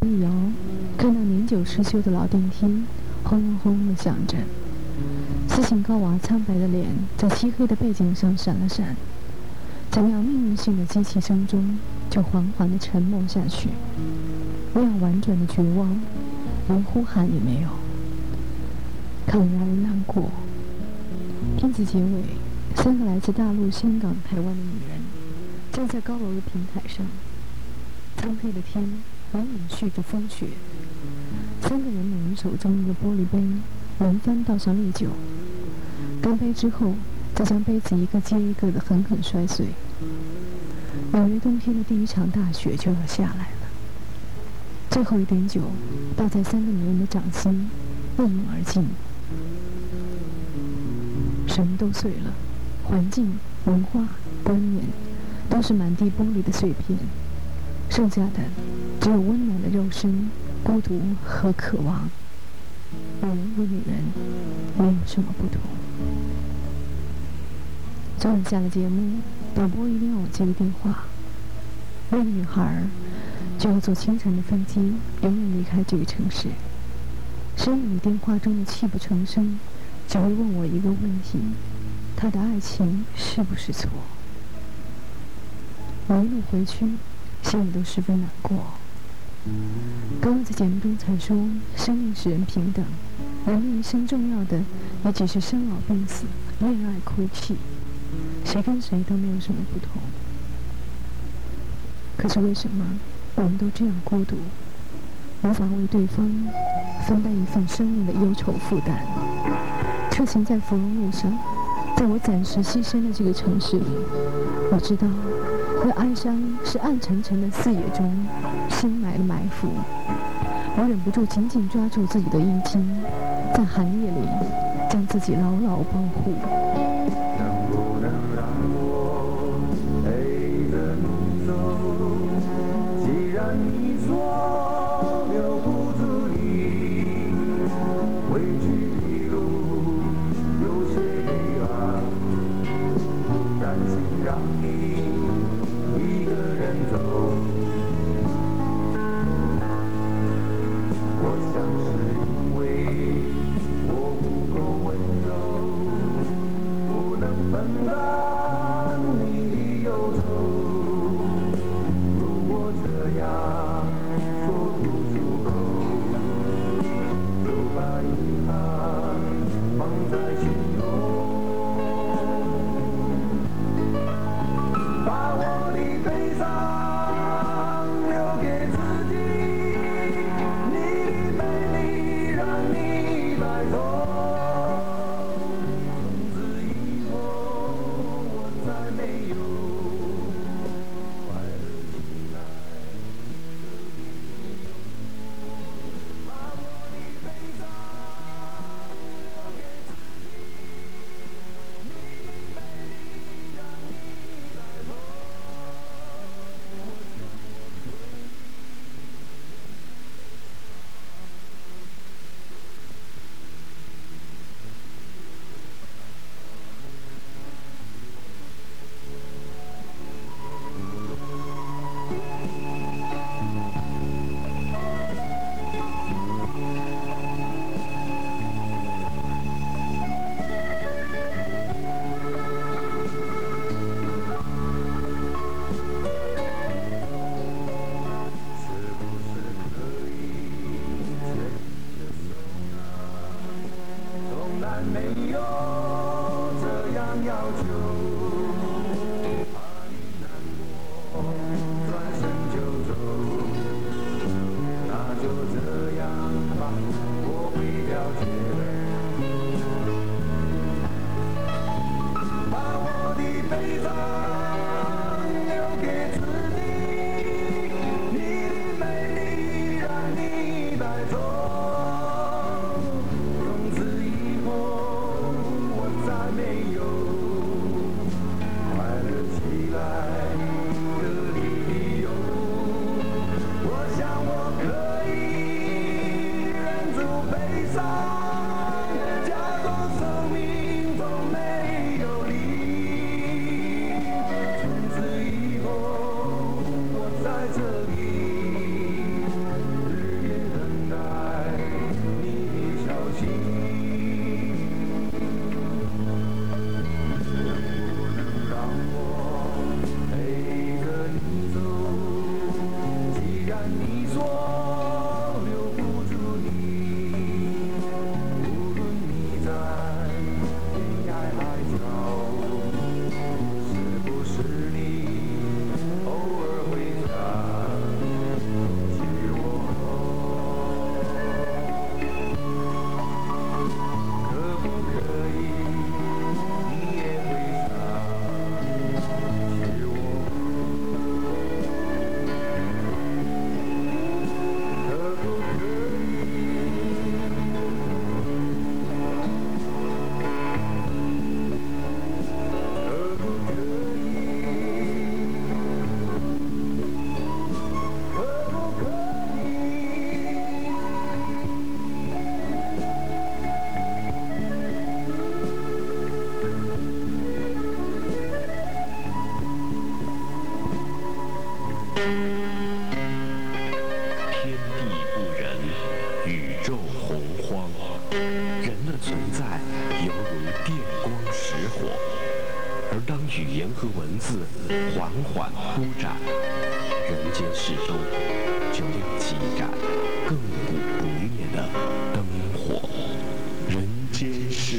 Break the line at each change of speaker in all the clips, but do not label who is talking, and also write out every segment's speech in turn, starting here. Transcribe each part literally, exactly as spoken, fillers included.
一摇，看到年久失修的老电梯轰隆轰隆地响着，斯琴高娃苍白的脸在漆黑的背景上闪了闪，在那命运性的机器声中就缓缓地沉默下去。那样婉转的绝望，连呼喊也没有，看了让人难过。片子结尾，三个来自大陆、香港、台湾的女人站在高楼的平台上，苍黑的天隐隐蓄着风雪。三个人每人手中一个玻璃杯，轮番倒上烈酒，干杯之后，再将杯子一个接一个的狠狠摔碎。纽约冬天的第一场大雪就要下来了，最后一点酒倒在三个女人的掌心，一饮而尽。什么都碎了，环境、文化、观念，都是满地玻璃的碎片，剩下的只有温暖的肉身、孤独和渴望。女人和女人没有什么不同。昨晚下了节目，导播一定要我接个电话。那个女孩就要坐清晨的飞机，永远离开这个城市。深夜里电话中的泣不成声，只会问我一个问题：她的爱情是不是错？我一路回去，心里都十分难过。刚刚在节目中才说，生命使人平等，人的一生重要的也只是生老病死、恋爱哭泣，谁跟谁都没有什么不同。可是为什么我们都这样孤独，无法为对方分担一份生命的忧愁负担？车行在芙蓉路上，在我暂时牺牲的这个城市里，我知道那哀伤是暗沉沉的四野中深埋的埋伏。我忍不住紧紧抓住自己的衣襟，在寒夜里将自己牢牢保护。
能不能让我陪着你走？既然你说留不住你，回去的路有些黑暗，不甘心让你一个人走。我想是因为我不够温柔，不能分担你的忧愁。如果这样
天地不仁，宇宙洪荒，人的存在犹如电光石火。而当语言和文字缓缓铺展，人间世中就亮起一盏亘古不灭的灯火。人间世。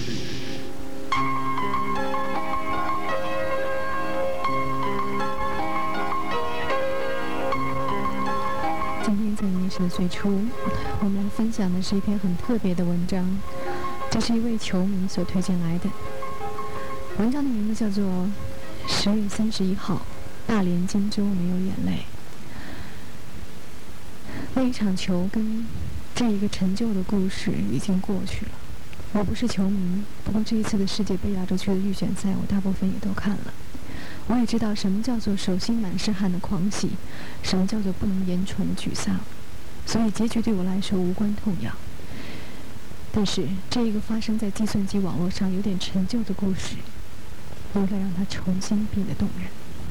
今天在历史的最初，我们来分享的是一篇很特别的文章，这是一位球迷所推荐来的。文章的名字叫做《十月三十一号，大连金州没有眼泪》。那一场球跟这一个陈旧的故事已经过去了。我不是球迷，不过这一次的世界杯亚洲区的预选赛，我大部分也都看了。我也知道什么叫做手心满是汗的狂喜，什么叫做不能言传的沮丧，所以结局对我来说无关痛痒。但是这一个发生在计算机网络上有点陈旧的故事，应该让它重新变得动人。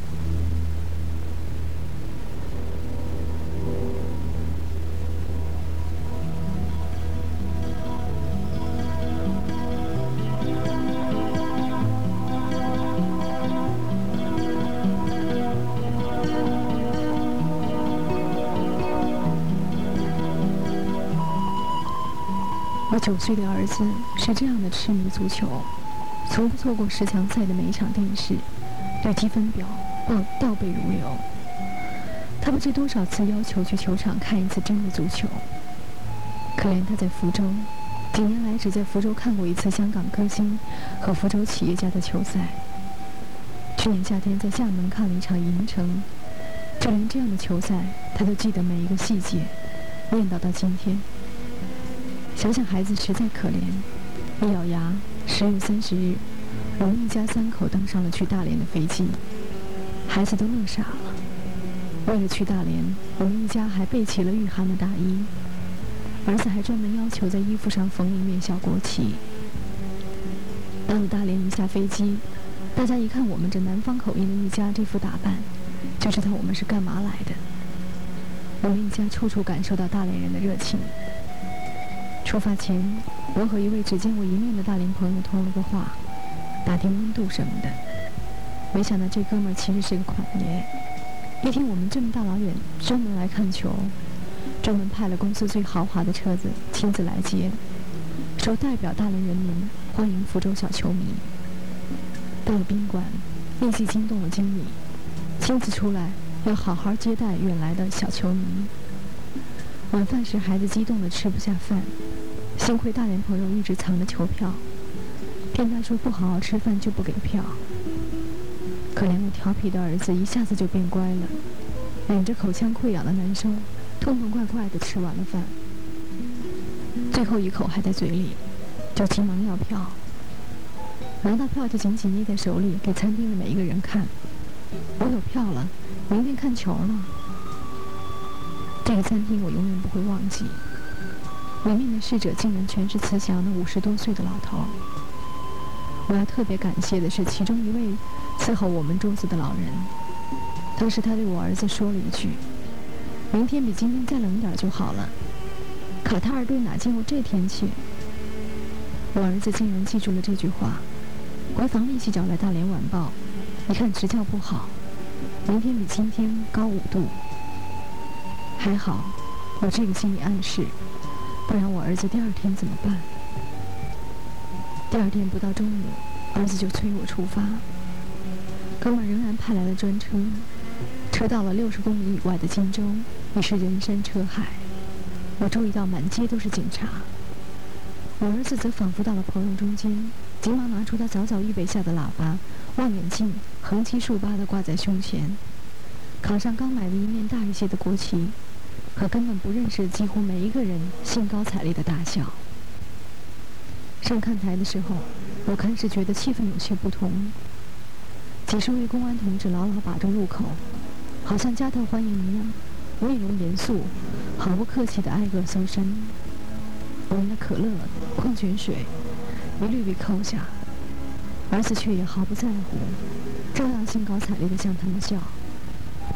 我九岁的儿子是这样的痴迷足球，从不错过十强赛的每一场电视，对积分表报倒背如流。他不知多少次要求去球场看一次真的足球。可怜他在福州，几年来只在福州看过一次香港歌星和福州企业家的球赛。去年夏天在厦门看了一场银城，就连这样的球赛，他都记得每一个细节，念叨到今天。想想孩子实在可怜，一咬牙，十月三十日，我们一家三口登上了去大连的飞机。孩子都乐傻了。为了去大连，我们一家还备齐了御寒的大衣，儿子还专门要求在衣服上缝一面小国旗。到了大连一下飞机，大家一看我们这南方口音的一家这副打扮，就知道我们是干嘛来的。我们一家处处感受到大连人的热情。出发前，我和一位只见过一面的大连朋友通了个话，打听温度什么的。没想到这哥们儿其实是个款爷，一听我们这么大老远专门来看球，专门派了公司最豪华的车子亲自来接，说代表大连人民欢迎福州小球迷。到了宾馆，立即惊动了经理，亲自出来要好好接待远来的小球迷。晚饭时，孩子激动得吃不下饭，幸亏大连朋友一直藏着球票，骗他说不好好吃饭就不给票。可怜我调皮的儿子一下子就变乖了，忍着口腔溃疡的难受，痛痛快快地吃完了饭，最后一口还在嘴里，就急忙要票。拿到票就紧紧捏在手里，给餐厅的每一个人看，我有票了，明天看球了。这个餐厅我永远不会忘记，里面的侍者竟然全是慈祥的五十多岁的老头。我要特别感谢的是其中一位伺候我们桌子的老人，当时他对我儿子说了一句：“明天比今天再冷点就好了，卡塔尔队哪见过这天气？”我儿子竟然记住了这句话，回房立即找来《大连晚报》，一看直叫不好，明天比今天高五度。还好有这个心理暗示，不然我儿子第二天怎么办？第二天不到中午，儿子就催我出发。哥们仍然派来了专车，车到了六十公里以外的荆州，已是人山车海。我注意到满街都是警察。我儿子则仿佛到了朋友中间，急忙拿出他早早预备下的喇叭、望远镜，横七竖八地挂在胸前，扛上刚买的一面大一些的国旗，和根本不认识的几乎每一个人兴高采烈的大笑。上看台的时候，我开始觉得气氛有些不同。几十位公安同志牢牢把住入口，好像夹道欢迎一样，面容严肃，毫不客气地挨个搜身。我们的可乐、矿泉水一律被扣下，儿子却也毫不在乎，照样兴高采烈地向他们笑。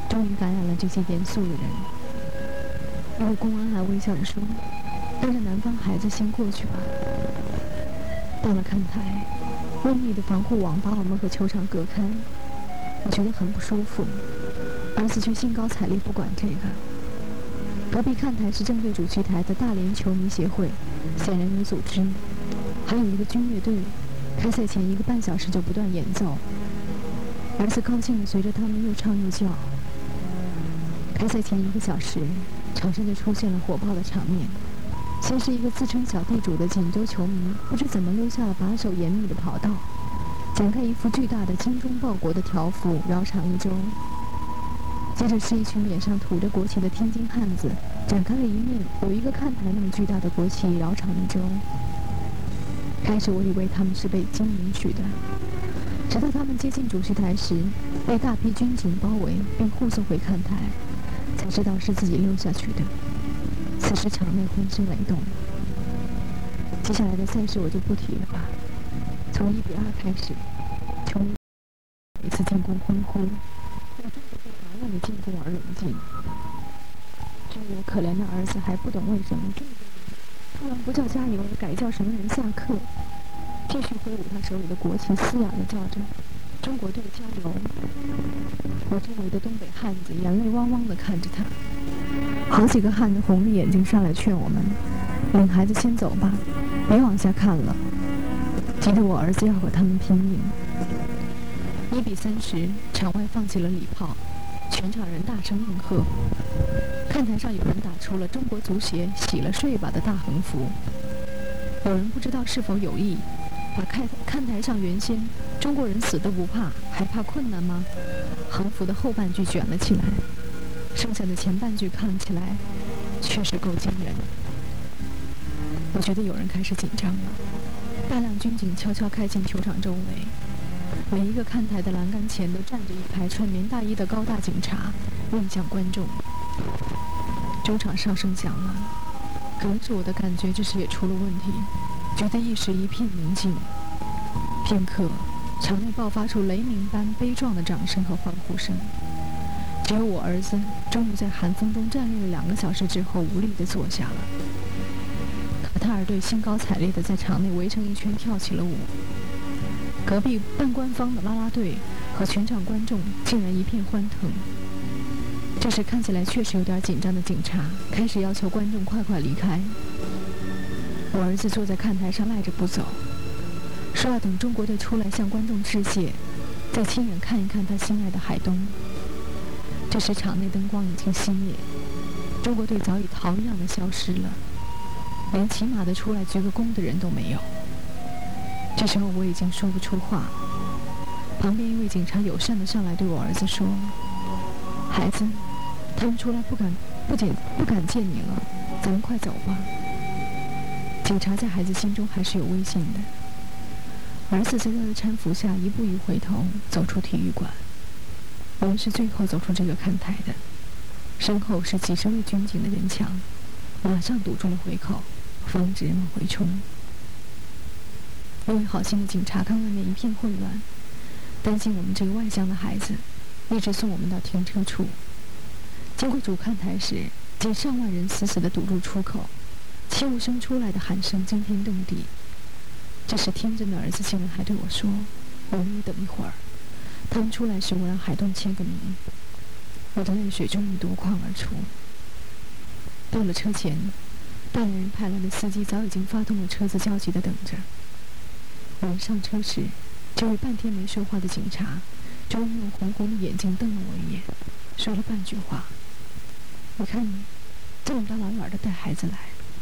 终于感染了这些严肃的人。一位公安还微笑着说：“带着南方孩子先过去吧。”到了看台，茂密的防护网把我们和球场隔开，我觉得很不舒服。儿子却兴高采烈不管这个。隔壁看台是正对主席台的大连球迷协会，显然有组织，还有一个军乐队，开赛前一个半小时就不断演奏。儿子高兴地随着他们又唱又叫。开赛前一个小时，场上就出现了火爆的场面。先是一个自称小地主的锦州球迷，不知怎么溜下了把守严密的跑道，展开一副巨大的精忠报国的条幅，绕场一周。接着是一群脸上涂着国旗的天津汉子，展开了一面有一个看台那么巨大的国旗，绕场一周。开始我以为他们是被京允许的，直到他们接近主席台时，被大批军警包围并护送回看台，才知道是自己溜下去的。此时场内浑身雷动。接下来的赛事我就不提了吧。从一比二开始，球迷每次进攻欢呼，为中国队麻乱的进攻而冷静。至于我可怜的儿子，还不懂为什么中国突然不叫加油，改叫什么人下课，继续挥舞他手里的国旗，嘶哑地叫着“中国队加油”。我周围的东北汉子眼泪汪汪地看着他。好几个汉子红着眼睛上来劝我们：“领孩子先走吧，别往下看了。”急得我儿子要和他们拼命。一比三十，场外放起了礼炮，全场人大声应和。看台上有人打出了中国足协洗了睡吧的大横幅。有人不知道是否有意，把看看台上原先中国人死都不怕，还怕困难吗横幅的后半句卷了起来，剩下的前半句看起来确实够惊人。我觉得有人开始紧张了，大量军警悄悄开进球场周围，每一个看台的栏杆前都站着一排穿棉大衣的高大警察，面向观众。中场哨声响了，可能是我的感觉这时也出了问题，觉得一时一片宁静。片刻，场内爆发出雷鸣般悲壮的掌声和欢呼声。只有我儿子终于在寒风中站立了两个小时之后，无力地坐下了。卡塔尔队兴高采烈地在场内围成一圈跳起了舞。隔壁半官方的啦啦队和全场观众竟然一片欢腾。这时看起来确实有点紧张的警察开始要求观众快快离开。我儿子坐在看台上赖着不走，说要等中国队出来向观众致谢，再亲眼看一看他心爱的海东。这时场内灯光已经熄灭，中国队早已逃一样的消失了，连起码的出来鞠个躬的人都没有。这时候我已经说不出话。旁边一位警察友善地上来对我儿子说：“孩子，他们出来不敢不见不敢见你了，咱们快走吧。”警察在孩子心中还是有威信的。儿子在他的搀扶下一步一回头走出体育馆。我们是最后走出这个看台的，身后是几十位军警的人墙，马上堵住了回口，防止人们回冲。一位好心的警察看外面一片混乱，担心我们这个外乡的孩子，一直送我们到停车处。经过主看台时，近上万人死死地堵住出口，气无声出来的喊声惊天动地。这时天真的儿子竟然还对我说：“我们也等一会儿，他们出来时我让海东签个名。”我的泪水终于夺眶而出。到了车前，大连人派来的司机早已经发动了车子，焦急地等着。我们上车时，这位半天没说话的警察终于用红红的眼睛瞪了我一眼，说了半句话：“你看你这么大老远的带孩子来。”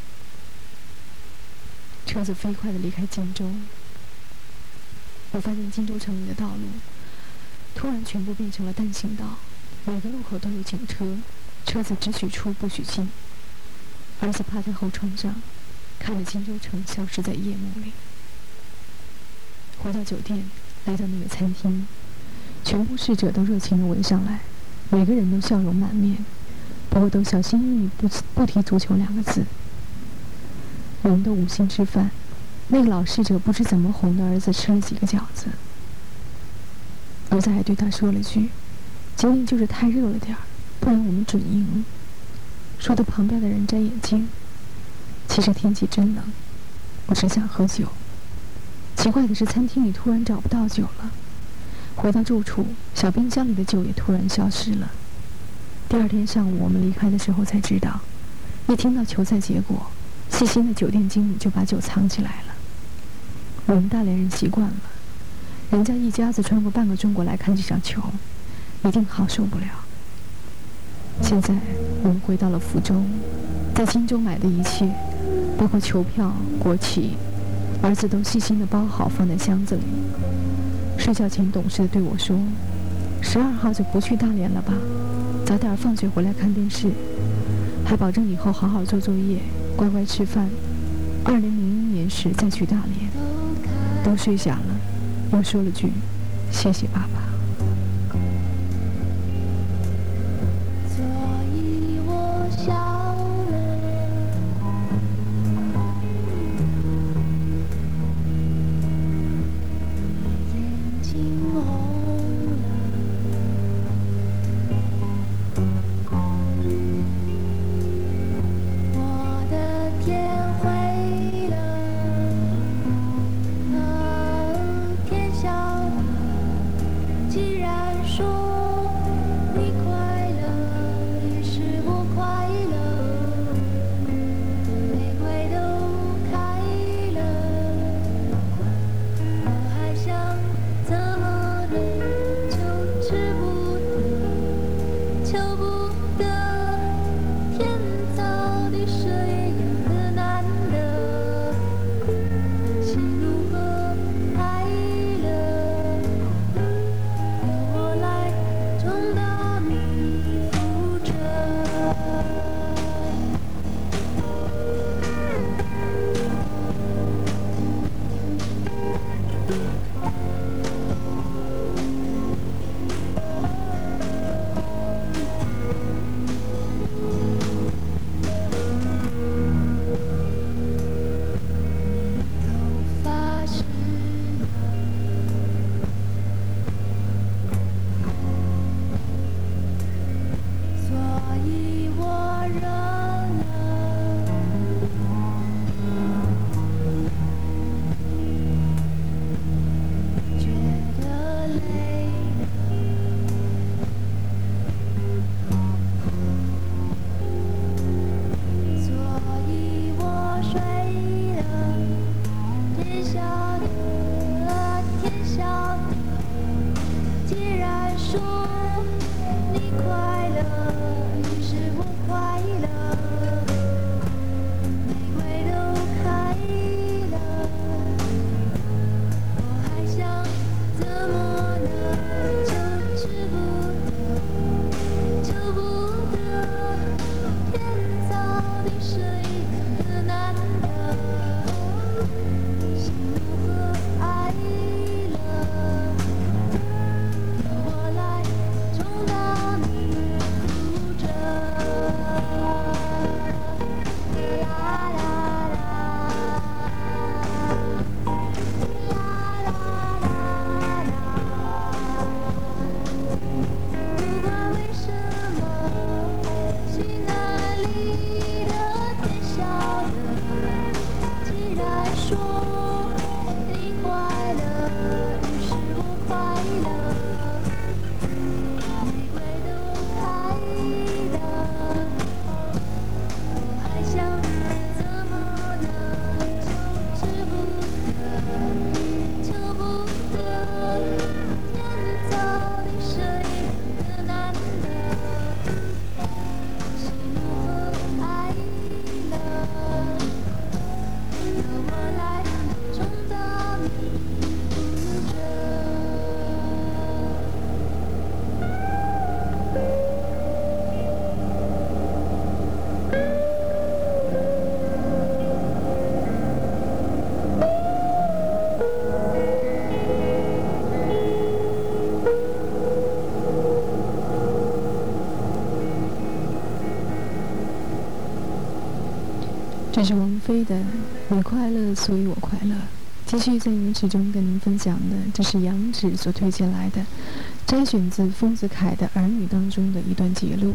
车子飞快地离开荆州。我发现荆州城里的道路突然全部变成了单行道，每个路口都有警车，车子只许出不许进。儿子趴在后窗上，看着荆州城消失在夜幕里。回到酒店，来到那个餐厅，全部侍者都热情地围上来，每个人都笑容满面，不过都小心翼翼不不提足球两个字。我们都无心吃饭，那个老侍者不知怎么哄的儿子吃了几个饺子。儿子还对他说了句：“ 今天就是太热了点儿，不然我们准赢。说的旁边的人摘眼镜。其实天气真冷，我只想喝酒。奇怪的是，餐厅里突然找不到酒了。回到住处，小冰箱里的酒也突然消失了。第二天上午我们离开的时候才知道，一听到球赛结果，细心的酒店经理就把酒藏起来了。我们大连人习惯了，人家一家子穿过半个中国来看这场球，一定好受不了。现在我们回到了福州，在荆州买的一切，包括球票、国旗，儿子都细心地包好放在箱子里。睡觉前懂事地对我说：“十二号就不去大连了吧？早点放学回来看电视，还保证以后好好做作业，乖乖吃饭。二零零一年时再去大连。”都睡下了，又说了句：“谢谢爸爸。”这是王菲的《你快乐，所以我快乐》。继续在原曲中跟您分享的，这是杨芷所推荐来的摘选自丰子恺的儿女当中的一段节录。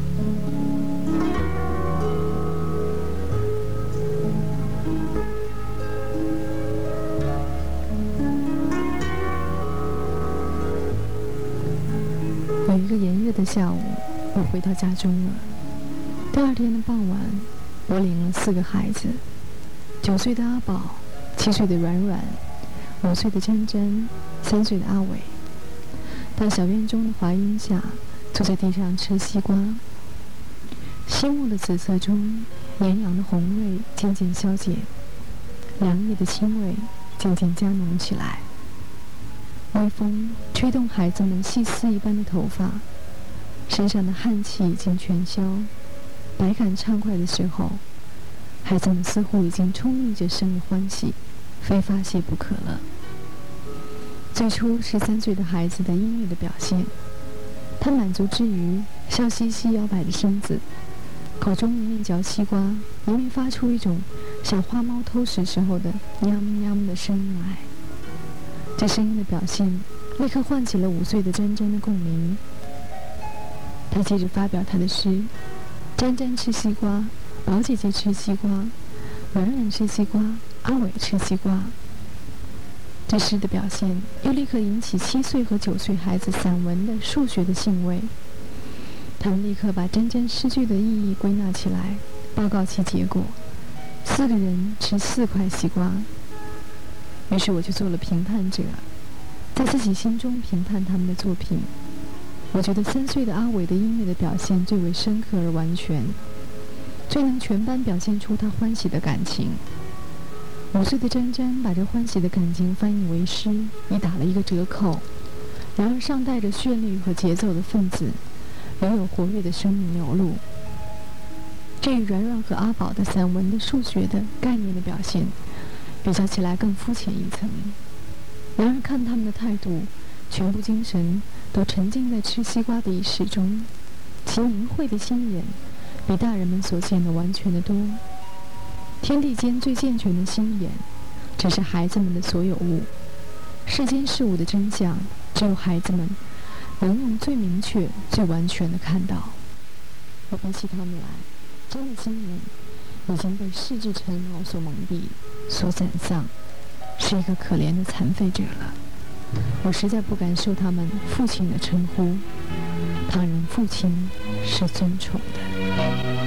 有一个炎热的下午，我回到家中了。第二天的傍晚，我领了四个孩子：九岁的阿宝，七岁的软软，五岁的珍珍，三岁的阿伟。到小院中的华荫下，坐在地上吃西瓜。夕暮的紫色中，炎阳的红锐渐渐消减，凉夜的清味渐渐加浓起来。微风吹动孩子们细丝一般的头发，身上的汗气已经全消，百感畅快的时候，孩子们似乎已经充溢着生的欢喜，非发泄不可了。最初十三岁的孩子的音乐的表现，他满足之余，笑嘻嘻摇摆着身子，口中一面嚼西瓜，一面发出一种小花猫偷食时候的喵喵的声音来。这声音的表现立刻唤起了五岁的珍珍的共鸣。他接着发表他的诗：珍珍吃西瓜，宝姐姐吃西瓜，软软吃西瓜，阿伟吃西瓜。这诗的表现又立刻引起七岁和九岁孩子散文的数学的兴味。他们立刻把珍珍诗句的意义归纳起来，报告其结果：四个人吃四块西瓜。于是我就做了评判者，在自己心中评判他们的作品。我觉得三岁的阿伟的音乐的表现最为深刻而完全，最能全班表现出他欢喜的感情。五岁的珍珍把这欢喜的感情翻译为诗，已打了一个折扣。然而上带着旋律和节奏的分子，仍有活跃的生命流露。这与软软和阿宝的散文的数学的概念的表现比较起来更肤浅一层。然而看他们的态度，全部精神都沉浸在吃西瓜的仪式中，其明慧的心眼比大人们所见的完全的多。天地间最健全的心眼，只是孩子们的所有物。世间事物的真相，只有孩子们能用最明确、最完全的看到。而比起他们来，真的心眼已经被世智尘劳所蒙蔽，所斩丧，是一个可怜的残废者了。我实在不敢受他们父亲的称呼，倘然父亲是尊崇的。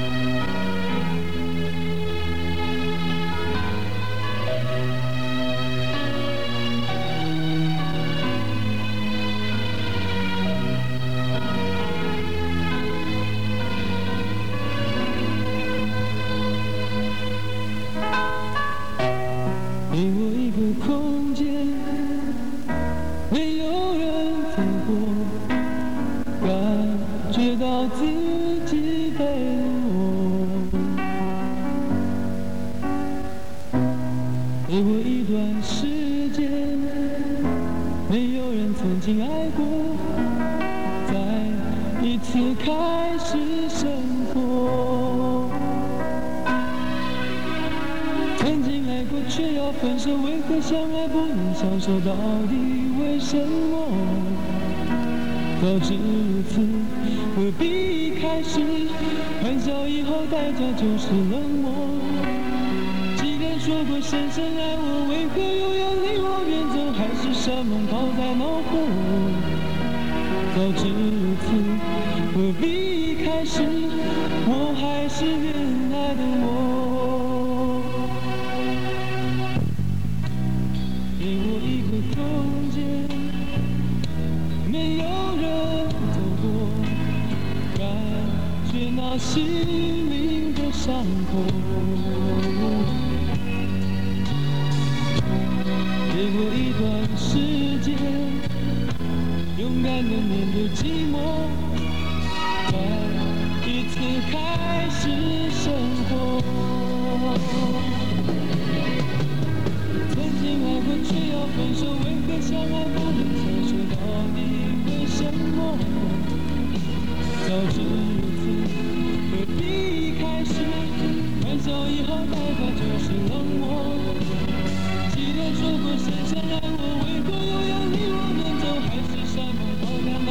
给我一个空间，没有人走过，感觉到自己被我。给我一段时间，没有人曾经爱过，再一次开始生活。曾经爱过却要分手，为何相爱不能相守？到底为什么？早知如此，何必一开始？欢笑以后代价就是冷漠。既然说过深深爱我，为何又要离我远走？海誓山盟抛在脑后。早知如此，何必一开始？我还是原来的我。给我一个空间，没有人走过，感觉那心灵的伤口。给我一段时间，勇敢地面对寂寞，再一次开始生活。爱过却要分手，为何相爱不能相守？到底为什么？早知如此，何必一开始？欢笑以后代价就是冷漠。既然说过深深爱我，为何又要离我远走？海誓山盟抛在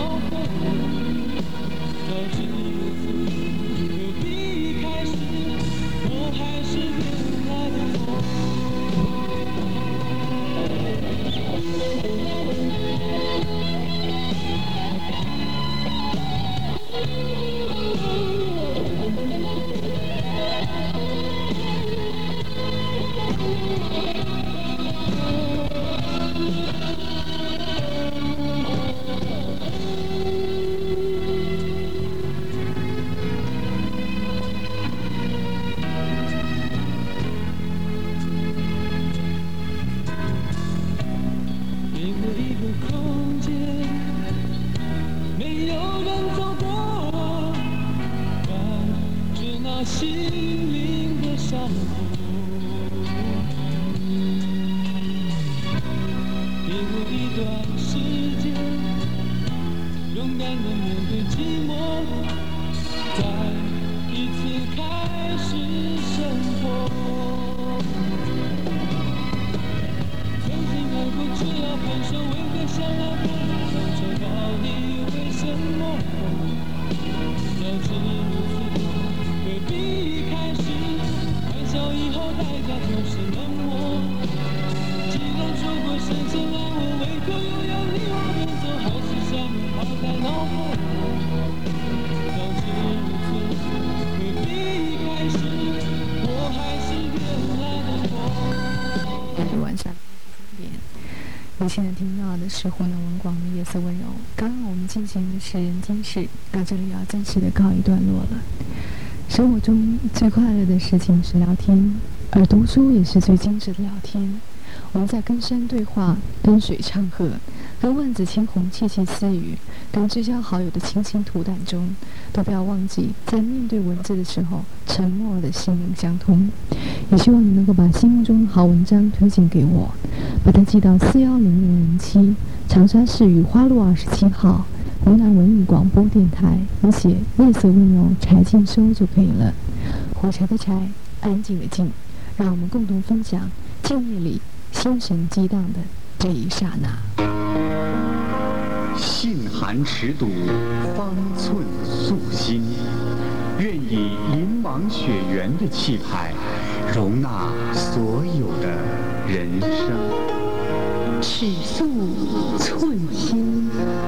你现在听到的是湖南文广的《夜色温柔》。刚刚我们进行的是人间世，到这里要正式的告一段落了。生活中最快乐的事情是聊天，而读书也是最精致的聊天。我们在跟山对话，跟水唱和，跟万紫千红窃窃私语，跟知交好友的倾心吐胆中，都不要忘记，在面对文字的时候，沉默的心灵相通。也希望你能够把心目中的好文章推荐给我，把它寄到四幺零零零七长沙市雨花路二十七号湖南文艺广播电台，你写夜色温柔柴静收就可以了。火柴的柴，安静的静，让我们共同分享静夜里心神激荡的这一刹那。
信函尺牍，方寸素心，愿以林莽雪原的气派，容纳所有的人生。
尺素寸心。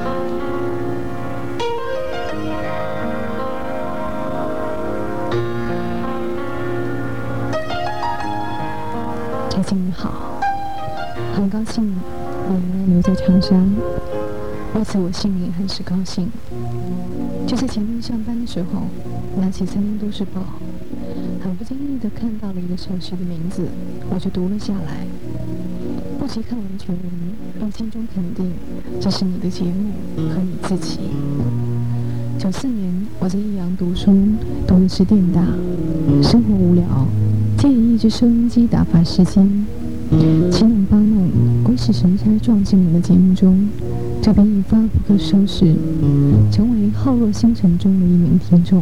柴静你好，很高兴你能留在长沙，为此我心里很是高兴。就在前天上班的时候，拿起《三联都市报》，很不经意地看到了一个熟悉的名字，我就读了下来。不及看完全文，并心中肯定这是你的节目和你自己。九四年我在益阳读书，读的是电大，生活无聊，借一只收音机打发时间，七弄八弄，鬼使神差撞进你的节目中，这便一发不可收拾，成为浩若星辰中的一名听众。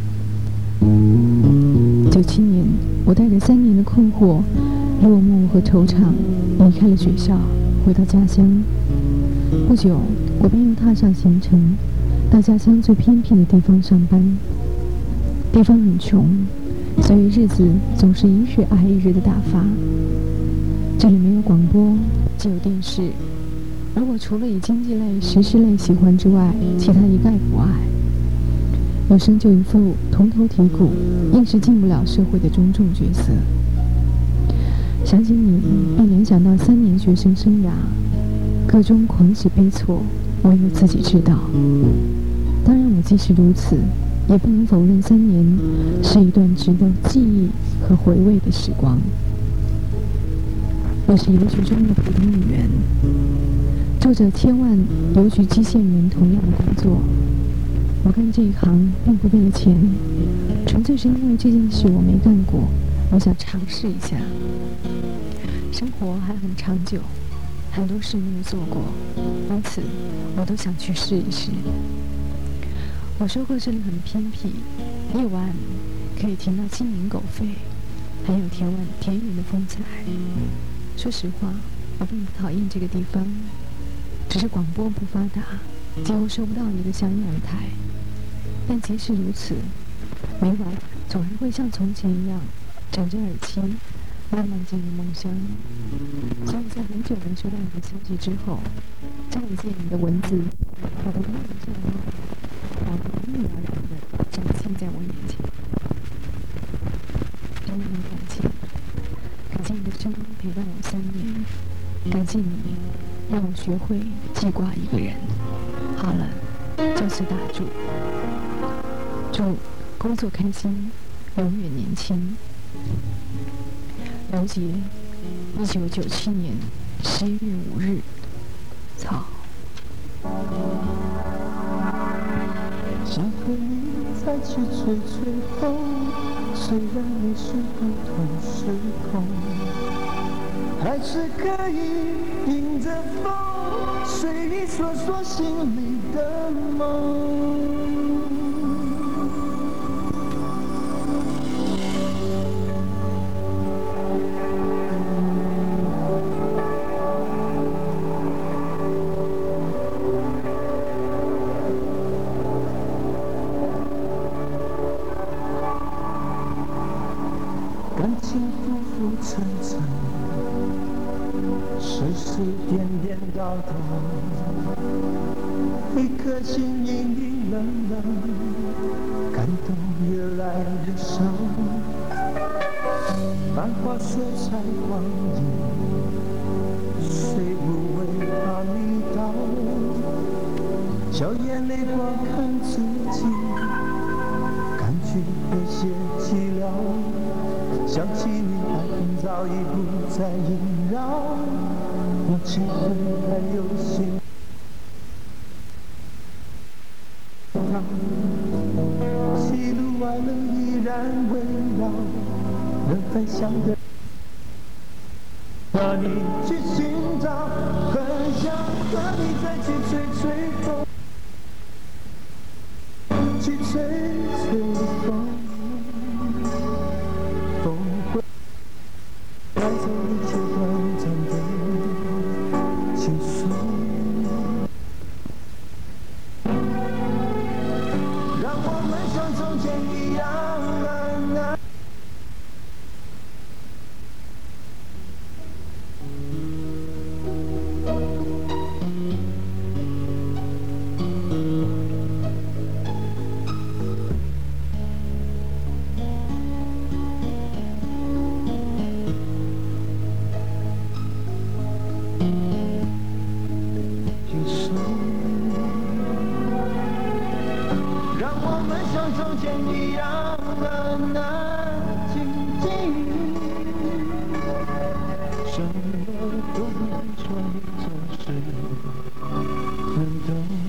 九七年，我带着三年的困惑、落寞和惆怅，离开了学校，回到家乡。不久，我便又踏上行程，到家乡最偏僻的地方上班。地方很穷，所以日子总是一日挨一日的打发。这里没有广播，只有电视，而我除了以经济类、时事类喜欢之外，其他一概不爱。有生就一副铜头铁骨，硬是进不了社会的中重角色。想起你，便联想到三年学生生涯，各中狂喜悲挫，唯有自己知道。当然，我即使如此，也不能否认三年是一段值得记忆和回味的时光。我是邮局中的普通女员，做着千万邮局机械员同样的工作。我干这一行并不为了钱，纯粹是因为这件事我没干过，我想尝试一下。生活还很长久，很多事没有做过，因此我都想去试一试。我说过这里很偏僻，夜晚可以听到鸡鸣狗吠，还有田园田园的风采。说实话，我并不讨厌这个地方，只是广播不发达，几乎收不到你的乡音台。但即使如此，每晚总是会像从前一样，枕着耳机，慢慢进入梦乡。所以在很久没收到你的消息之后，再一见你的文字，我的梦想，我的女儿。 在我眼前。真的很感谢，感谢你的声音陪伴我三年，感谢你让我学会记挂一个人。好了，就此打住。祝工作开心，永远年轻。刘杰，一九九七年十一月五日。草。
想和你再去吹吹风，虽然你是不同时空，还是可以迎着风，随意说说心里的梦。感情浮浮沉沉，世事颠颠倒倒，一颗心隐隐冷冷，感动越来越少。繁华色彩光影，谁不为他迷倒？笑眼泪光看自己，感觉有些寂寥。想起你，爱恨早已不再萦绕，那情分还有些绕，喜怒哀乐依然围绕，能分享的让你去寻找，很想和你再去吹吹风，去吹吹风。带走一切短暂的情愫，让我们像从前一样安安。让我们像从前一样安安静静，什么都不说，你总是能懂。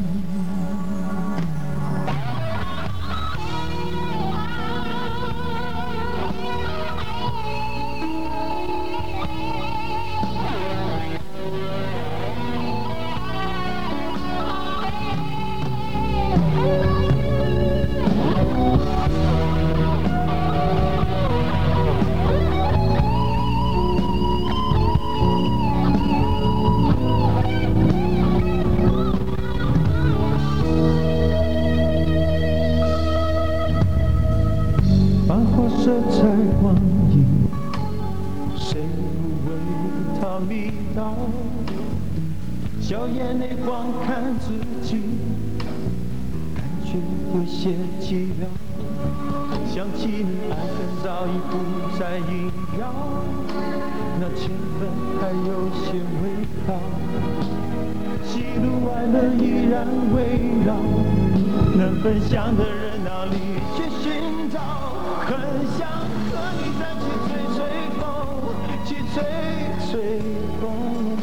色彩光影，谁不为它迷倒？笑眼泪光看自己，感觉有些寂寥。想起你，爱恨早已不再萦绕，那情分还有些微妙。喜怒哀乐依然围绕，能分享的人哪里去寻找？很想和你再去吹吹风，去吹吹风，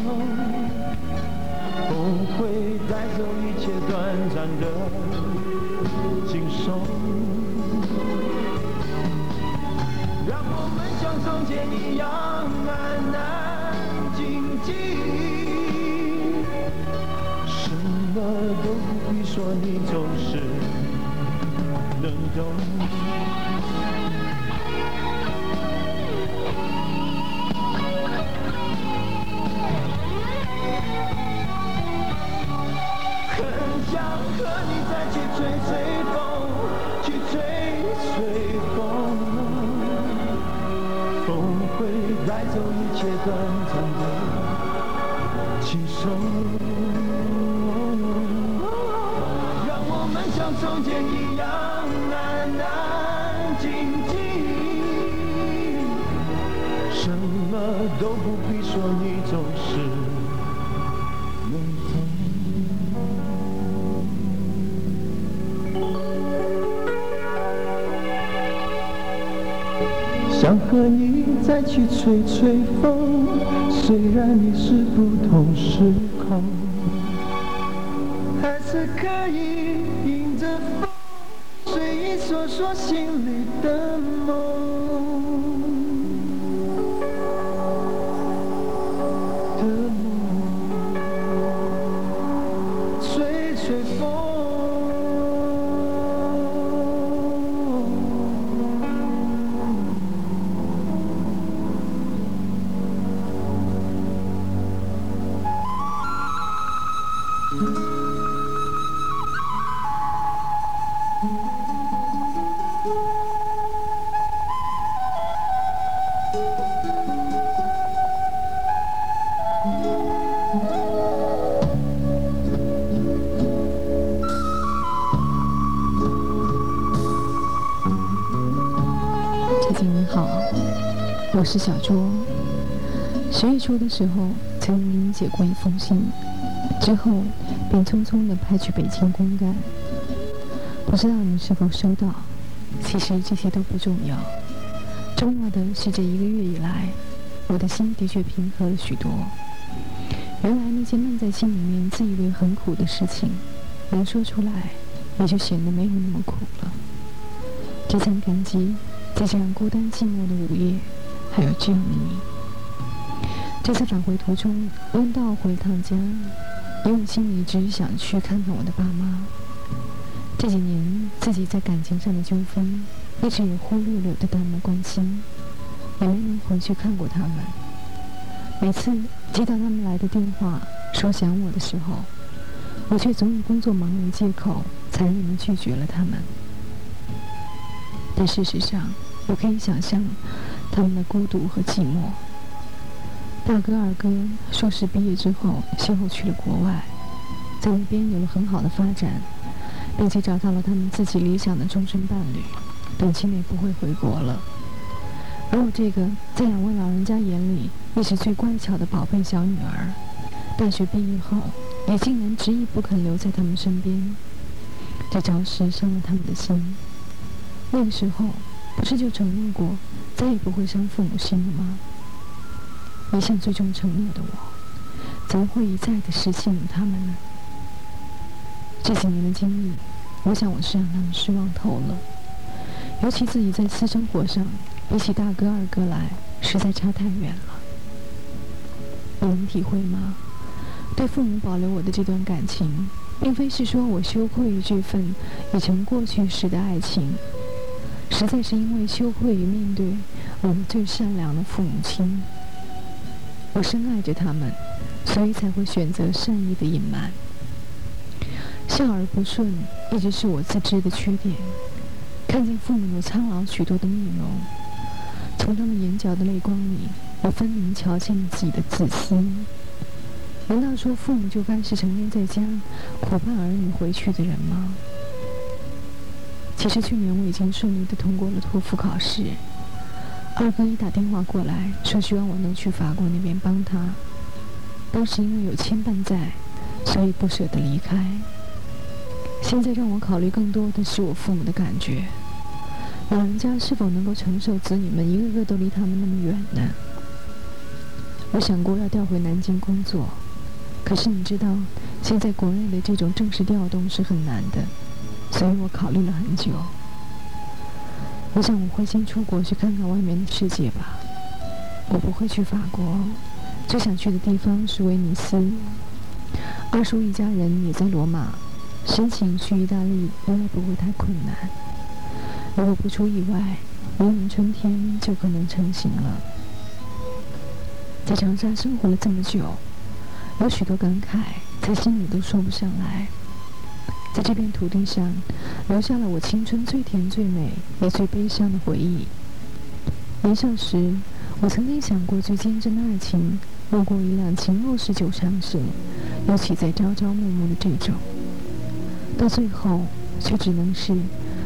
风会带走一切短暂的轻松，让我们像从前一样安安静静，什么都不必说，你总是能懂。想和你再去吹吹风，去吹吹风，风会带走一切短暂的轻松，让我们像从前一样爱。
安安静静，
什么都不必说，你总是没痛。想和你再去吹吹风，虽然你是不同时空，还是可以迎着风，随意说说心里的梦的梦，吹吹风。
姐姐你好，我是小卓。十月初的时候，曾给你写过一封信，之后便匆匆地派去北京公干。不知道你是否收到？其实这些都不重要，重要的是这一个月以来，我的心的确平和了许多。原来那些闷在心里面自以为很苦的事情，能说出来，也就显得没有那么苦了。这层感激，在这样孤单寂寞的午夜，还有只有你。这次返回途中，弯道回趟家，因为心里只是想去看看我的爸妈。这几年自己在感情上的纠纷，一直也忽略了对他们的关心，也没能回去看过他们。每次接到他们来的电话说想我的时候，我却总以工作忙为借口，残忍地拒绝了他们。但事实上，我可以想象他们的孤独和寂寞。大哥二哥硕士毕业之后，先后去了国外，在那边有了很好的发展，并且找到了他们自己理想的终身伴侣，短期内不会回国了。而我这个在两位老人家眼里也是最乖巧的宝贝小女儿，大学毕业后也竟然执意不肯留在他们身边，这着实伤了他们的心。那个时候不是就承诺过再也不会伤父母心了吗？一向最重承诺的我，怎么会一再的失信了他们呢？这几年的经历，我想我是让他们失望透了。尤其自己在私生活上，比起大哥二哥来，实在差太远了。你能体会吗？对父母保留我的这段感情，并非是说我羞愧于这份已成过去时的爱情，实在是因为羞愧于面对我们最善良的父母亲。我深爱着他们，所以才会选择善意的隐瞒。孝而不顺，一直是我自知的缺点。看见父母有苍老许多的面容，从他们眼角的泪光里，我分明瞧见了自己的自私。难道说父母就该是成天在家苦盼儿女回去的人吗？其实去年我已经顺利地通过了托福考试，二哥一打电话过来，说希望我能去法国那边帮他。当时因为有牵绊在，所以不舍得离开。现在让我考虑更多的是我父母的感觉，老人家是否能够承受子女们一个个都离他们那么远呢？我想过要调回南京工作，可是你知道，现在国内的这种正式调动是很难的，所以我考虑了很久。我想我会先出国去看看外面的世界吧。我不会去法国，最想去的地方是威尼斯。二叔一家人也在罗马，申请去意大利应该不会太困难。如果不出意外，明年春天就可能成行了。在长沙生活了这么久，有许多感慨在心里都说不上来。在这片土地上，留下了我青春最甜最美也最悲伤的回忆。年少时，我曾经想过最坚贞的爱情，路过一辆秦陋式旧长蛇，尤其在朝朝暮暮的这种，到最后却只能是，只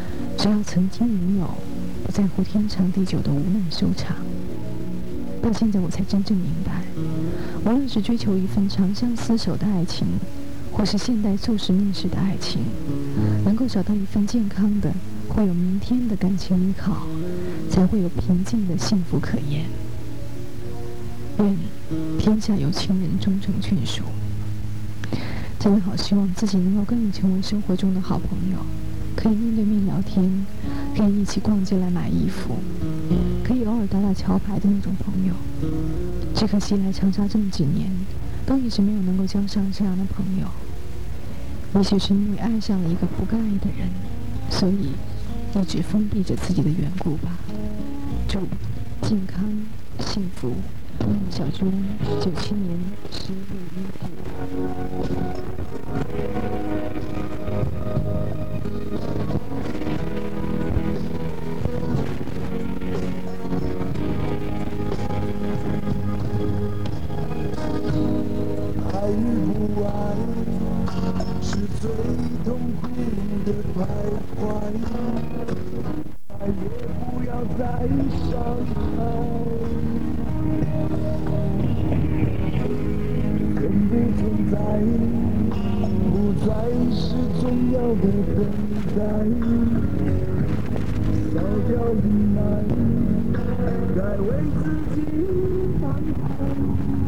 只要曾经拥有，不在乎天长地久的无奈收场。到现在我才真正明白，无论是追求一份长相厮守的爱情，或是现代速食面式的爱情，能够找到一份健康的、会有明天的感情依靠，才会有平静的幸福可言。愿天下有情人终成眷属。真的好希望自己能够跟你成为生活中的好朋友，可以面对面聊天，可以一起逛街来买衣服，可以偶尔打打桥牌的那种朋友。只可惜来长沙这么几年，都一直没有能够交上这样的朋友。也许是因为爱上了一个不该爱的人，所以一直封闭着自己的缘故吧。祝健康幸福，小猪九七年十月一日。
爱与不爱是最痛苦的徘徊，爱也不要再伤害，根本存在，不再是重要的等待，烧掉阴霾，该为自己安排。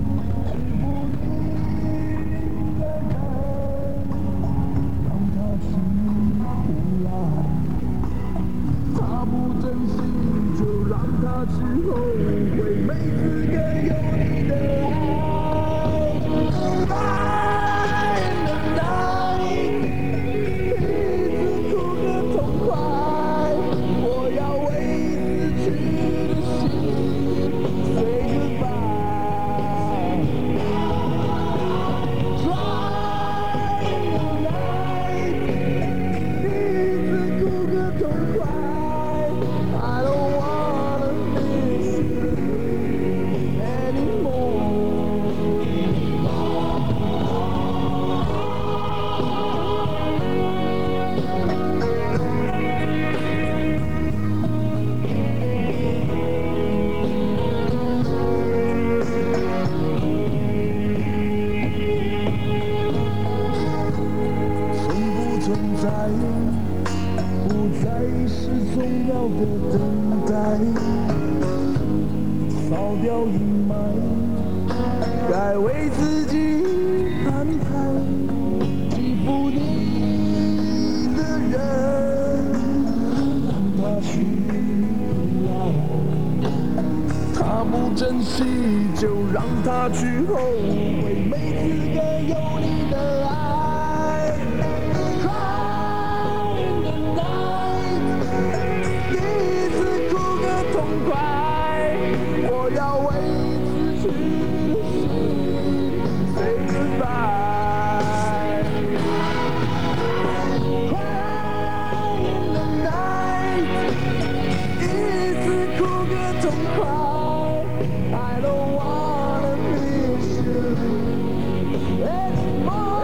之后会没资格有你的爱。Cry in the night， 一直哭个痛快。我要为死去的心 say goodbye。Cry in the night， 一直哭个痛快。I don't wanna不再是重要的等待，烧掉阴霾，该为自己安排。欺负你的人，让他去来，他不珍惜就让他去后悔，没资格有你的爱。我要为死去的心 say goodbye。 Cry in the night， 一直哭个痛快。I don't wanna miss you anymore。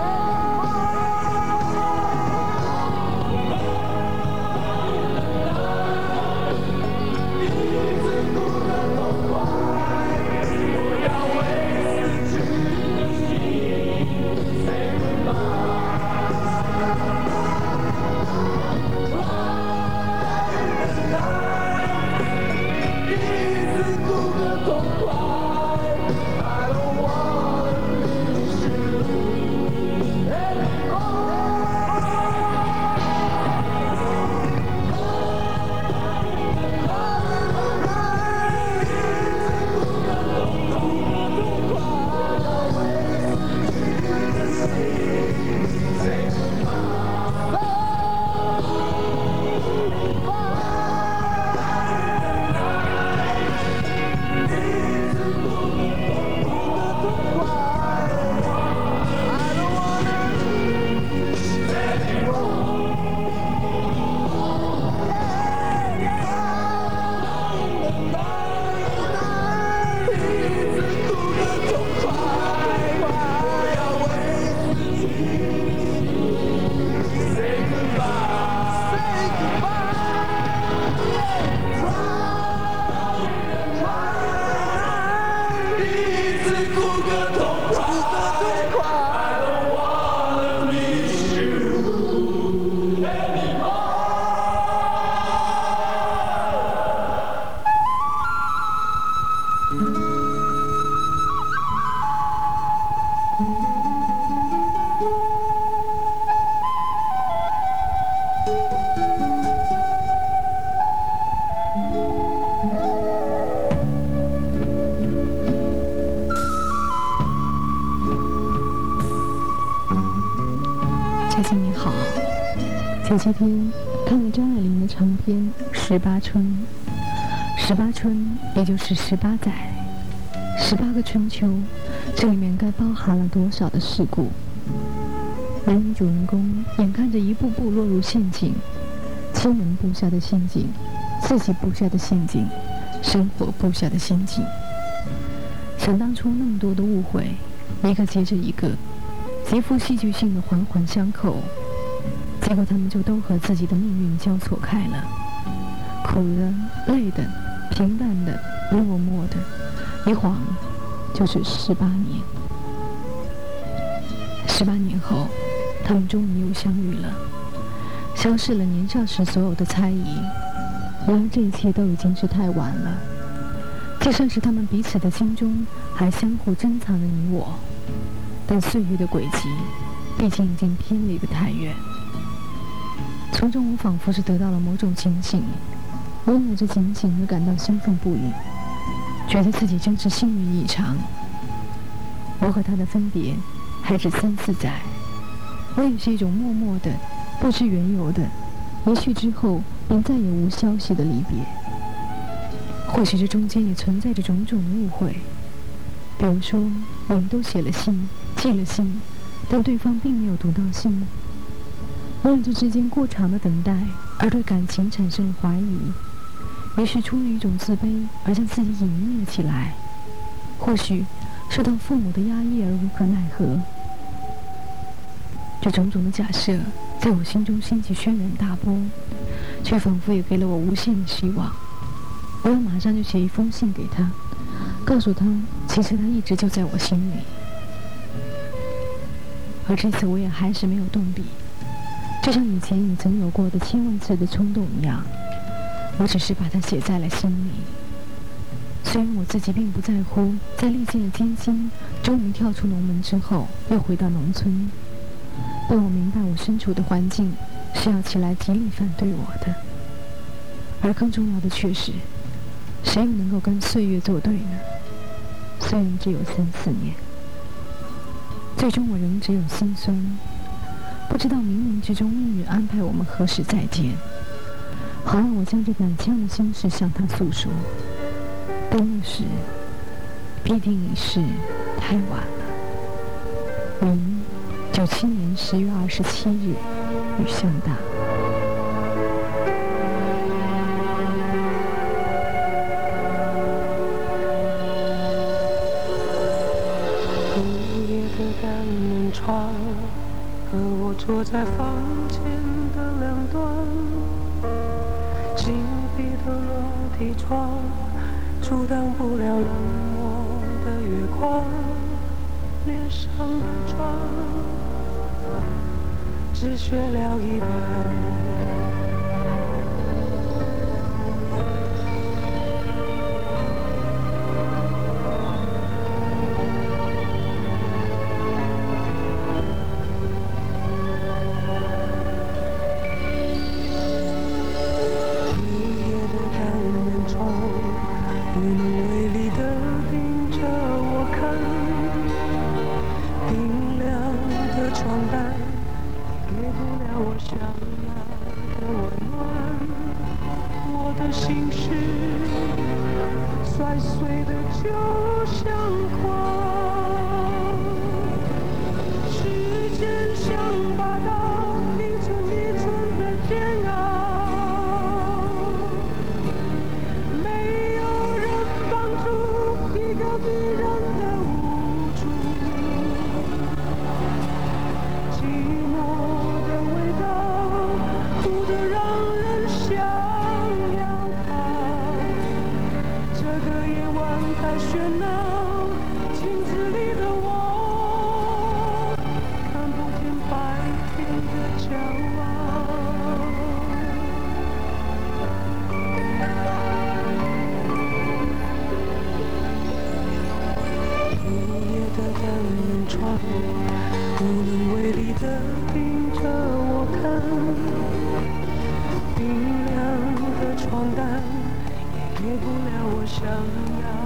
一直
前些天看了张爱玲的长篇《十八春》，十八春也就是十八载，十八个春秋，这里面该包含了多少的事故？男女主人公眼看着一步步落入陷阱，亲人布下的陷阱，自己布下的陷阱，生活布下的陷阱。想当初那么多的误会，一个接着一个，极富戏剧性的环环相扣，结果他们就都和自己的命运交错开了，苦的、累的、平淡的、落寞的，一晃就是十八年。十八年后，他们终于又相遇了，消逝了年少时所有的猜疑。然而这一切都已经是太晚了。就算是他们彼此的心中还相互珍藏着你我，但岁月的轨迹毕竟已经偏离得太远。从中我仿佛是得到了某种警醒，因为这警醒而感到兴奋不已，觉得自己真是幸运异常。我和他的分别还是三四载，我也是一种默默的、不知缘由的，一去之后便再也无消息的离别。或许这中间也存在着种种的误会，比如说我们都写了信，寄了信，但对方并没有读到信。为了这之间过长的等待而对感情产生了怀疑，于是出于一种自卑而将自己隐匿了起来，或许受到父母的压抑而无可奈何。这种种的假设在我心中掀起轩然大波，却仿佛也给了我无限的希望。我要马上就写一封信给他，告诉他其实他一直就在我心里。而这次我也还是没有动笔，就像以前你曾有过的千万次的冲动一样，我只是把它写在了心里。虽然我自己并不在乎，在历尽了艰辛，终于跳出农门之后，又回到农村，但我明白我身处的环境是要起来极力反对我的。而更重要的却是，谁又能够跟岁月作对呢？虽然只有三四年，最终我仍只有心酸，不知道冥冥之中命运安排我们何时再见，好让我将这满腔的心事向他诉说。但那时必定已是太晚了。明九七年十月二十七日，雨相大。
窗和我坐在房间的两端，紧闭的落地窗阻挡不了冷漠的月光，脸上的妆只学了一半。
给不了我想要